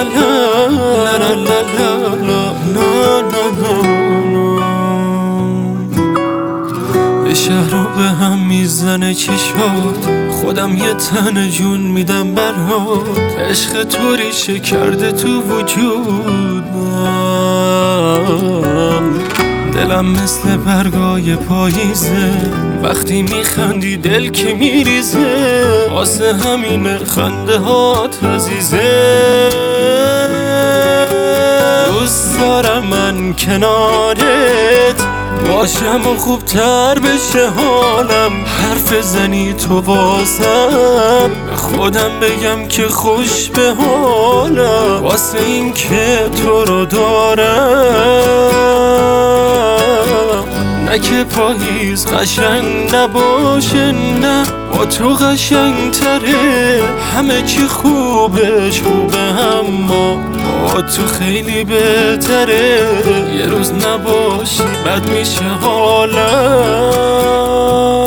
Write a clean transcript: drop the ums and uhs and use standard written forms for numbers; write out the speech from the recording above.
به شهر رو به هم میزنه چشات، خودم یه تن جون میدم برات. عشق تو ریشه کرده تو وجودم، دلم مثل برگای پاییزه، وقتی میخندی دل که میریزه. واسه همین خنده هات عزیزه، دوست دارم من کنارت باشم و خوبتر بشه حالم. حرف زنی تو واسم، به خودم بگم که خوش به حالم. واسه این که تو رو دارم، نه که پاییز قشنگ نباشه، نه با تو قشنگ تره. همه چی خوبش خوبه، اما با تو خیلی بهتره. یه روز نباشی بد میشه حالم.